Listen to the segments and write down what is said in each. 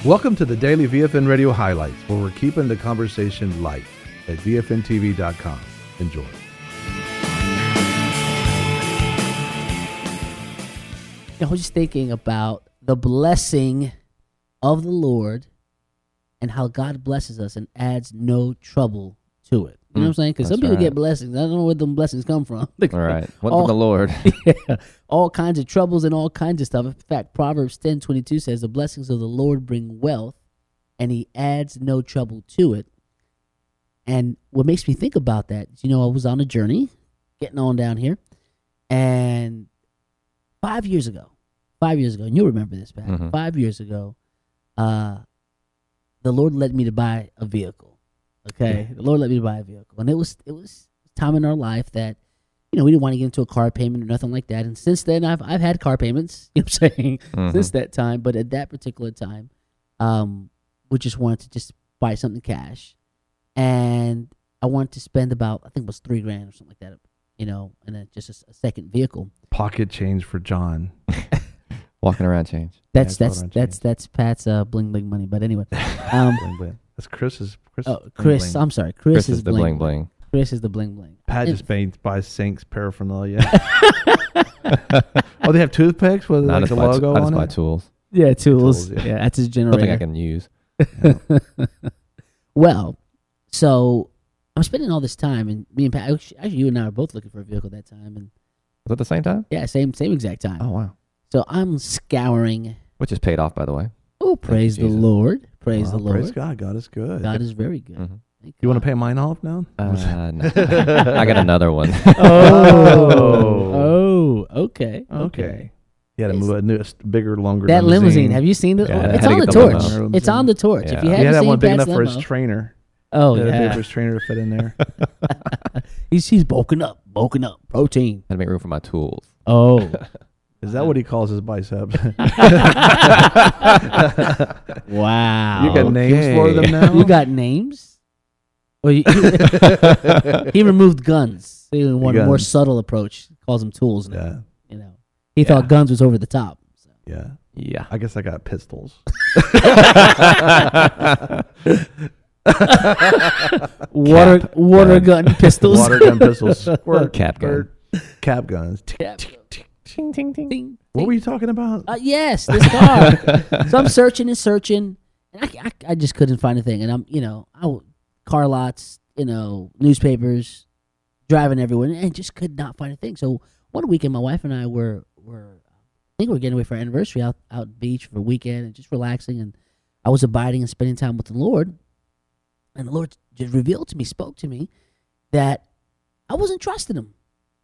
Welcome to the Daily VFN Radio Highlights, where we're keeping the conversation light at VFNTV.com. Enjoy. I was just thinking about the blessing of the Lord and how God blesses us and adds no trouble to it. You know what I'm saying? Because some people get blessings. I don't know where them blessings come from. All right. What from the Lord? Yeah, all kinds of troubles and all kinds of stuff. In fact, Proverbs 10:22 says, the blessings of the Lord bring wealth, and he adds no trouble to it. And what makes me think about that is, I was on a journey, getting on down here, and 5 years ago, and you'll remember this, Pat, 5 years ago, the Lord led me to buy a vehicle. Okay, the Lord let me buy a vehicle, and it was time in our life that, we didn't want to get into a car payment or nothing like that. And since then, I've had car payments. You know what I'm saying? Since that time, but at that particular time, we just wanted to just buy something cash, and I wanted to spend about, I think it was $3,000 or something like that. And then just a second vehicle. Pocket change for John. Walking around change. That's Pat's bling bling money. But anyway, Bling, bling. That's Chris's. Chris. Bling, bling. I'm sorry. Chris is the bling bling. Chris is the bling bling. Pat just buys Saints paraphernalia. Oh, they have toothpicks with like the logo on it? I just buy tools. Yeah, tools. Yeah. Yeah, that's his generator. Something I can use. Well, so I'm spending all this time, and me and Pat, actually you and I were both looking for a vehicle that time. And was it the same time? Yeah, same exact time. Oh, wow. So I'm scouring. Which is paid off, by the way. Oh, praise the Lord. Praise the Lord. Praise God. God is good. God is very good. You want to pay mine off now? No. I got another one. Okay. You had to move a bigger, longer that limousine. Have you seen it? Yeah, it's on the torch. It's on the torch. Yeah. If you He had haven't that seen one big Pat's enough for limo, his trainer. oh He had to pay yeah, for his trainer to fit in there. he's bulking up, protein. Had to make room for my tools. Oh, Is that what he calls his biceps? wow. You got names for them now? You got names? Well, he removed guns. He wanted a more subtle approach. He calls them tools now. Yeah. He thought guns was over the top. So. Yeah. I guess I got pistols. Water gun pistols. Water gun pistols. Squirt, Cap gun. Cap guns. Ting, ting, ting. What were you talking about? Yes, this car. So I'm searching, and I just couldn't find a thing. And I'm, car lots, newspapers, driving everywhere, and just could not find a thing. So one weekend, my wife and I were I think we were getting away for our anniversary out at beach for a weekend and just relaxing. And I was abiding and spending time with the Lord. And the Lord just spoke to me that I wasn't trusting him.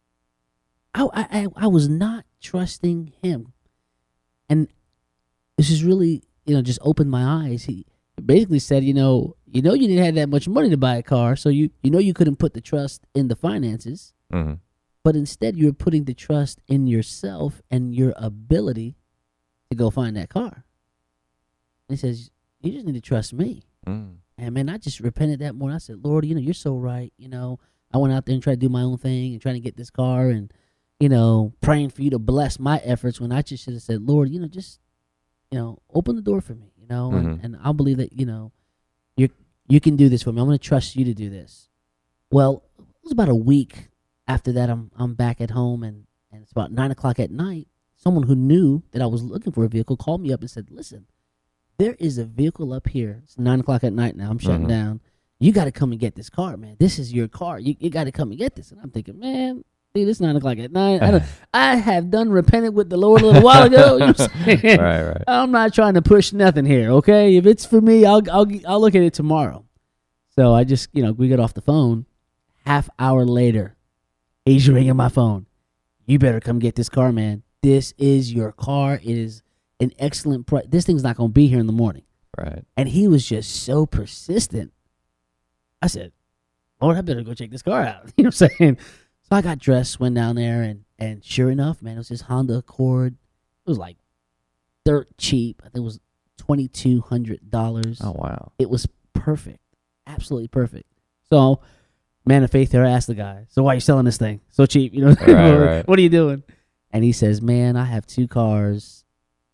I was not trusting him. And this is really, just opened my eyes. He basically said, you didn't have that much money to buy a car, so you couldn't put the trust in the finances, but instead you're putting the trust in yourself and your ability to go find that car. And he says, you just need to trust me. And man, I just repented that morning. I said, Lord, you're so right. I went out there and tried to do my own thing and trying to get this car and, praying for you to bless my efforts when I just should have said, Lord, just, open the door for me, and I'll believe that, you can do this for me. I'm going to trust you to do this. Well, it was about a week after that. I'm back at home and it's about 9:00 at night. Someone who knew that I was looking for a vehicle called me up and said, listen, there is a vehicle up here. It's 9:00 at night now. I'm shutting down. You got to come and get this car, man. This is your car. You got to come and get this. And I'm thinking, man, dude, it's 9:00 at night. I have done repented with the Lord a little while ago. You know what I'm saying? Right. I'm not trying to push nothing here, okay? If it's for me, I'll look at it tomorrow. So I just, we got off the phone. Half hour later, he's ringing my phone. You better come get this car, man. This is your car. It is an excellent price. This thing's not going to be here in the morning. Right. And he was just so persistent. I said, Lord, I better go check this car out. You know what I'm saying? So I got dressed, went down there, and sure enough, man, it was this Honda Accord. It was like dirt cheap. I think it was $2,200. Oh, wow. It was perfect. Absolutely perfect. So, man of faith there, I asked the guy, so why are you selling this thing so cheap? Right. What are you doing? And he says, man, I have two cars.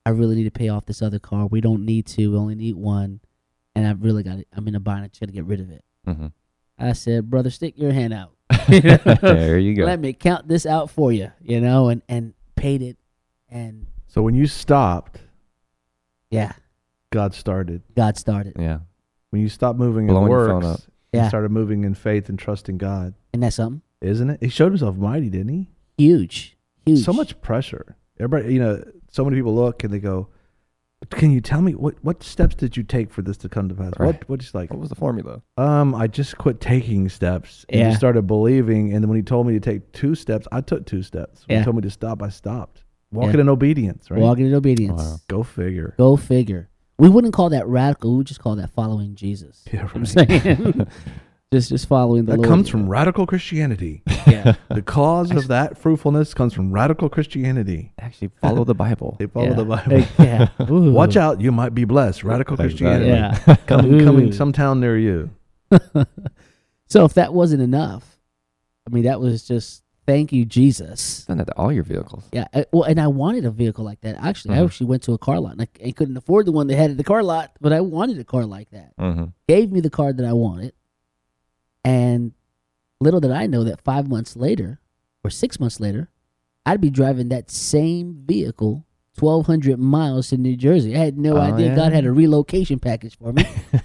I really need to pay off this other car. We don't need to. We only need one. And I've really got it. I'm in a bind. I just got to get rid of it. Mm-hmm. I said, brother, stick your hand out. There you go. Let me count this out for you, and paid it. And So when you stopped, yeah, God started. God started. Yeah. When you stopped moving Blowing in your phone works, up. you Yeah. started moving in faith and trusting God. And that's something Isn't it? He showed himself mighty, didn't he? huge. So much pressure. Everybody, so many people look and they go, "Can you tell me what steps did you take for this to come to pass?" Right. What's like? What was the formula? I just quit taking steps and Yeah. just started believing. And then when he told me to take 2 steps, I took 2 steps. When Yeah. he told me to stop, I stopped. Walking in obedience, right? Walking in obedience. Wow. Go figure. Go figure. We wouldn't call that radical. We would just call that following Jesus. Yeah, You know what I'm right. saying? just following the That Lord. comes from radical Christianity. Yeah. The cause of that fruitfulness comes from radical Christianity. Actually, follow the Bible. They follow Yeah. the Bible. Yeah. Ooh. Watch out, you might be blessed. Radical Exactly. Christianity. Yeah. Coming Ooh. some town near you. So if that wasn't enough, I mean, that was just thank you, Jesus. Done that to all your vehicles. Yeah. And I wanted a vehicle like that. Actually, I Mhm. actually went to a car lot. And I couldn't afford the one they had at the car lot, but I wanted a car like that. Mm-hmm. Gave me the car that I wanted. And little did I know that 5 months later or 6 months later, I'd be driving that same vehicle 1,200 miles to New Jersey. I had no Oh, idea yeah. God had a relocation package for me.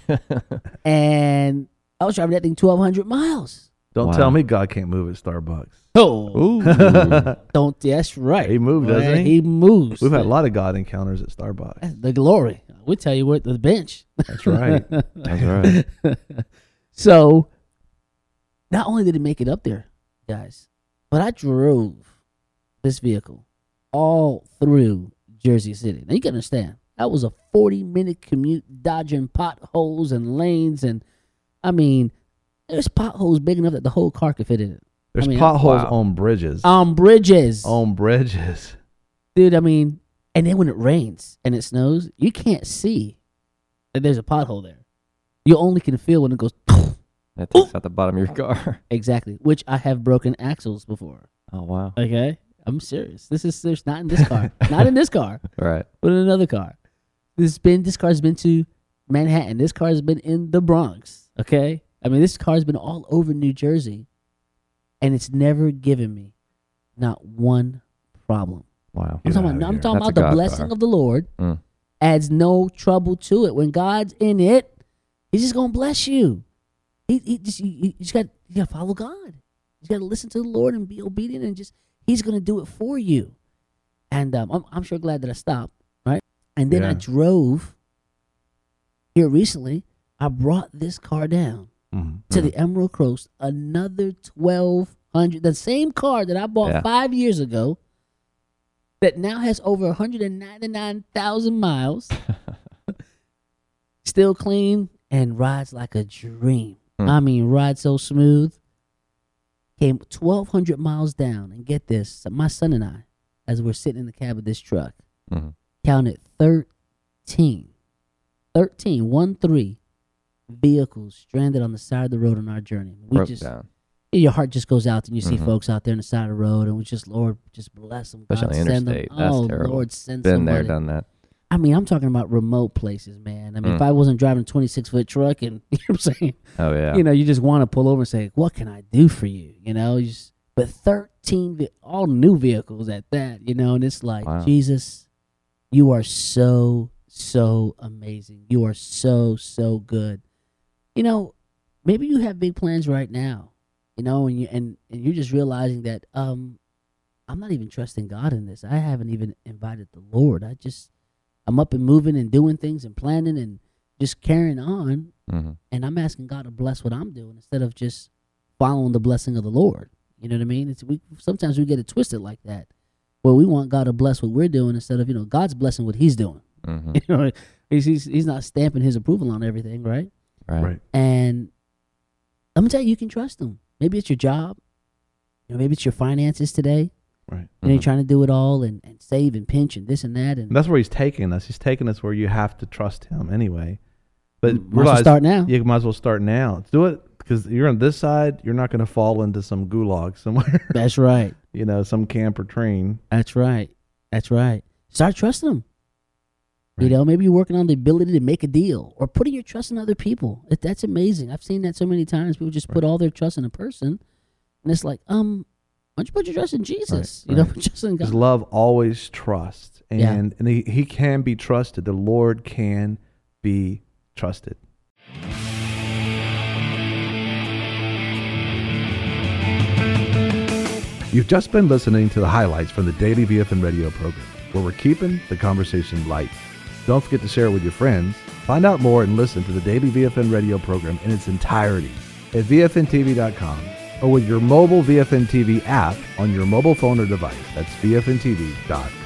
And I was driving that thing 1,200 miles. Don't Wow. tell me God can't move at Starbucks. Oh, Ooh. don't. That's right. He moved, doesn't he? He moves. We've had a lot of God encounters at Starbucks. That's the glory. We'll tell you what, the bench. That's right. That's right. So, not only did it make it up there, guys, but I drove this vehicle all through Jersey City. Now, you can understand, that was a 40-minute commute dodging potholes and lanes. And, I mean, there's potholes big enough that the whole car could fit in it. There's I mean, potholes wow. on bridges. On bridges. On bridges. Dude, I mean, and then when it rains and it snows, you can't see that there's a pothole there. You only can feel when it goes, That takes out the bottom of your car. exactly, which I have broken axles before. Oh, wow. Okay? I'm serious. There's not in this car. Not in this car, Right. but in another car. This car's been to Manhattan. This car's been in the Bronx. Okay? I mean, this car's been all over New Jersey, and it's never given me not one problem. Wow. Get I'm outta talking here. about That's a the God blessing car. of the Lord Mm. adds no trouble to it. When God's in it, He's just gonna bless you. You just got to follow God. You got to listen to the Lord and be obedient, and He's gonna do it for you. And I'm sure glad that I stopped, right? And then I Yeah. drove here recently. I brought this car down Mhm. to the Emerald Coast, another 1,200, the same car that I bought Yeah. 5 years ago, that now has over 199,000 miles, still clean and rides like a dream. Hmm. I mean, rides so smooth. Came 1,200 miles down, and get this, my son and I, as we're sitting in the cab of this truck, Mm-hmm. counted 13 vehicles stranded on the side of the road on our journey. We Broke just, down. your heart just goes out, and you see Mhm. folks out there on the side of the road, and we just, Lord, just bless them. Especially on the send them. interstate. That's Oh, terrible. Lord, send Been there, somebody. done that. I mean, I'm talking about remote places, man. I mean, if I wasn't driving a 26-foot truck, and you know what I'm saying, Oh, yeah. you just want to pull over and say, "What can I do for you?" But 13, all new vehicles at that, and it's like, Wow. Jesus, you are so amazing. You are so good. Maybe you have big plans right now, and you're just realizing that I'm not even trusting God in this. I haven't even invited the Lord. I'm up and moving and doing things and planning and just carrying on. Mm-hmm. And I'm asking God to bless what I'm doing instead of just following the blessing of the Lord. You know what I mean? Sometimes we get it twisted like that, where we want God to bless what we're doing instead of, God's blessing what He's doing. Mm-hmm. He's not stamping His approval on everything, right? Right. And let me tell you can trust Him. Maybe it's your job. Maybe it's your finances today. Right. And you're Mhm. trying to do it all and save and pinch and this and that. And And that's where he's taking us. He's taking us where you have to trust him anyway. But might as well realize start now. you might as well start now. Do it because you're on this side. You're not going to fall into some gulag somewhere. That's right. Some camp or train. That's right. Start trusting Him. You Right. know, maybe you're working on the ability to make a deal or putting your trust in other people. That's amazing. I've seen that so many times. People just put all their trust in a person, and it's like, why don't you put your trust in Jesus? You know, right. put trust in God. Because love always trusts, and Yeah. and he can be trusted. The Lord can be trusted. You've just been listening to the highlights from the Daily VFN Radio program, where we're keeping the conversation light. Don't forget to share it with your friends. Find out more and listen to the Daily VFN Radio program in its entirety at VFNTV.com or with your mobile VFN TV app on your mobile phone or device. That's VFNTV.com.